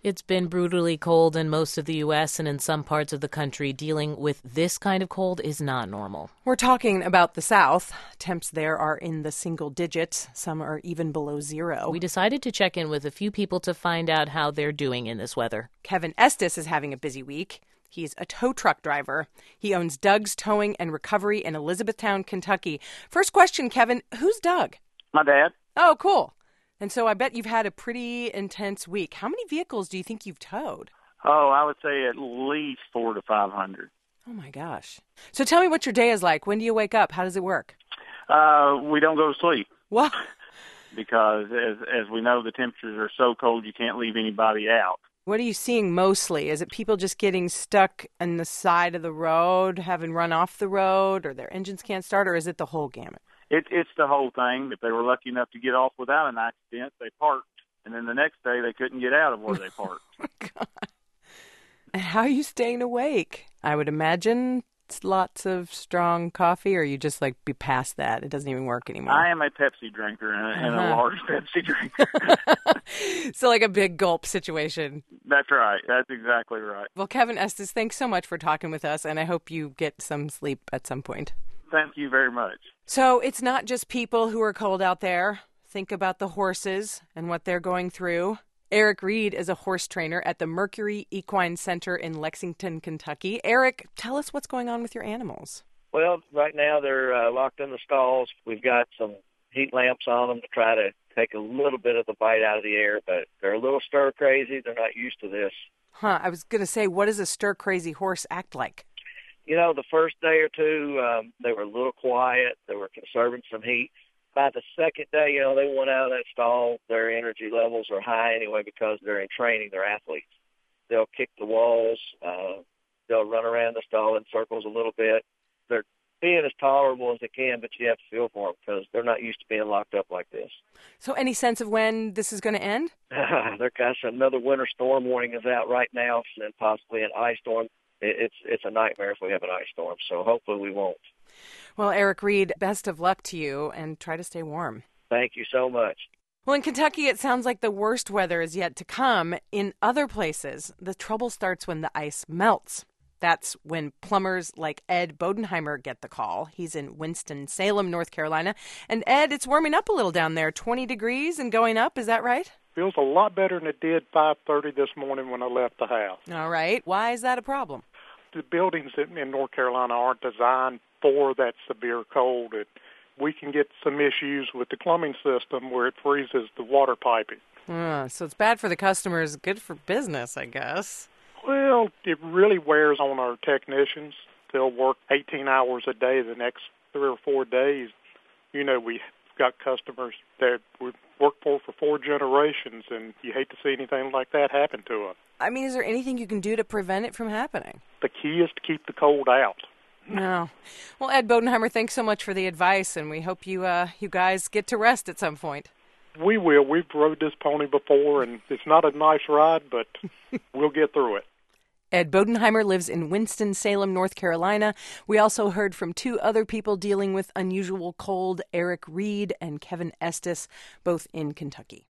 It's been brutally cold in most of the U.S. and in some parts of the country. Dealing with this kind of cold is not normal. We're talking about the South. Temps there are in the single digits. Some are even below zero. We decided to check in with a few people to find out how they're doing in this weather. Kevin Estes is having a busy week. He's a tow truck driver. He owns Doug's Towing and Recovery in Elizabethtown, Kentucky. First question, Kevin, who's Doug? My dad. Oh, cool. And so I bet you've had a pretty intense week. How many vehicles do you think you've towed? Oh, I would say at least 400 to 500. Oh, my gosh. So tell me what your day is like. When do you wake up? How does it work? We don't go to sleep. What? Because as we know, the temperatures are so cold you can't leave anybody out. What are you seeing mostly? Is it people just getting stuck on the side of the road, having run off the road, or their engines can't start, or is it the whole gamut? It's the whole thing. If they were lucky enough to get off without an accident, they parked. And then the next day, they couldn't get out of where they parked. Oh, God. And how are you staying awake? I would imagine it's lots of strong coffee, or you just be past that. It doesn't even work anymore. I am a Pepsi drinker and a large Pepsi drinker. So like a big gulp situation. That's right. That's exactly right. Well, Kevin Estes, thanks so much for talking with us, and I hope you get some sleep at some point. Thank you very much. So it's not just people who are cold out there. Think about the horses and what they're going through. Eric Reed is a horse trainer at the Mercury Equine Center in Lexington, Kentucky. Eric, tell us what's going on with your animals. Well, right now they're locked in the stalls. We've got some heat lamps on them to try to take a little bit of the bite out of the air, but they're a little stir crazy. They're not used to this. I was going to say, what does a stir crazy horse act like? You know, the first day or two, they were a little quiet. They were conserving some heat. By the second day, they went out of that stall. Their energy levels are high anyway because they're in training. They're athletes. They'll kick the walls. They'll run around the stall in circles a little bit. They're being as tolerable as they can, but you have to feel for them because they're not used to being locked up like this. So any sense of when this is going to end? Gosh, another winter storm warning is out right now, and possibly an ice storm. It's a nightmare if we have an ice storm, so hopefully we won't. Well, Eric Reed, best of luck to you, and try to stay warm. Thank you so much. Well, in Kentucky, it sounds like the worst weather is yet to come. In other places, the trouble starts when the ice melts. That's when plumbers like Ed Bodenheimer get the call. He's in Winston-Salem, North Carolina. And Ed, it's warming up a little down there, 20 degrees and going up. Is that right? Feels a lot better than it did 5:30 this morning when I left the house. All right. Why is that a problem? The buildings in North Carolina aren't designed for that severe cold. We can get some issues with the plumbing system where it freezes the water piping. So it's bad for the customers, good for business, I guess. Well, it really wears on our technicians. They'll work 18 hours a day the next 3 or 4 days. We've got customers that we've worked for 4 generations, and you hate to see anything like that happen to them. I mean, is there anything you can do to prevent it from happening? The key is to keep the cold out. No. Well, Ed Bodenheimer, thanks so much for the advice, and we hope you guys get to rest at some point. We will. We've rode this pony before, and it's not a nice ride, but we'll get through it. Ed Bodenheimer lives in Winston-Salem, North Carolina. We also heard from 2 other people dealing with unusual cold, Eric Reed and Kevin Estes, both in Kentucky.